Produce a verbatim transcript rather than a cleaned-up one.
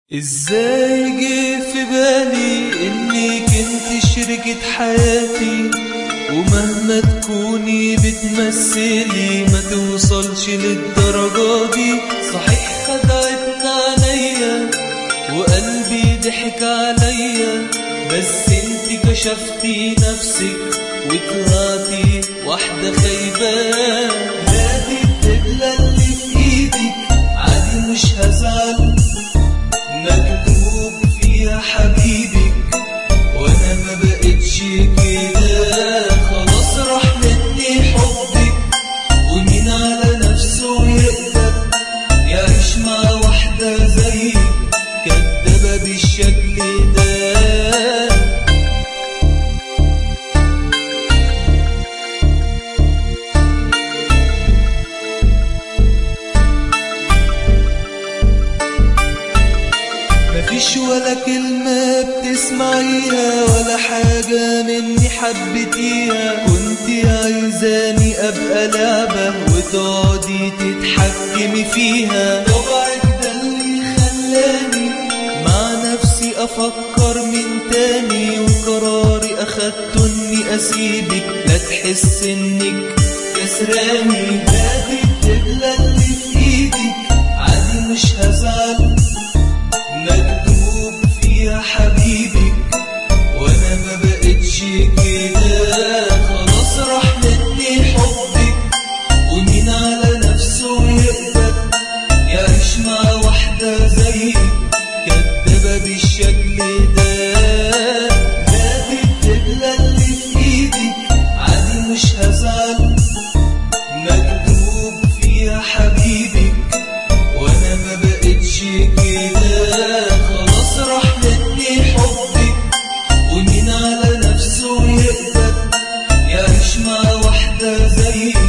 ازاي جه في بالي انك انت شريكة حياتي، ومهما تكوني بتمثلي ما توصلش للدرجة دي. صحيح خدعتنا عليا وقلبي ضحك عليا، بس انت كشفتي نفسك وطلعتي واحدة خيبان. نادي الدبلة اللي في ايدك عادي مش هزعل، مكتوب فيها حبيبك وانا ما بقتش كده. خلاص راح مني حبك، ومين على نفسه يقدر يعيش مع واحدة زيك كدابة بالشكل ده. مفيش ولا كلمة بتسمعيها ولا حاجة مني حبتيها. كنتي عايزاني ابقى لعبة وتقعدي تتحكمي فيها. طبعك ده اللي خلاني مع نفسي افكر من تاني، وقراري اخدته اني اسيبك لا تحس انك كسراني. نادي الدبلة اللي في ايدك عادي مش هزعل، مكتوب فيها حبيبك وانا ما بقتش كده. خلاص راح مني حبك، ومين على نفسه يقدر يعيش مع واحدة زيك كدابة بالشكل ده. نادي الدبلة اللي في ايدك عادي مش هزعل، مكتوب فيها حبيبك وانا ما بقتش كده. خلاص راح مني حبك، ومين على نفسه يقدر يعيش مع واحدة زيك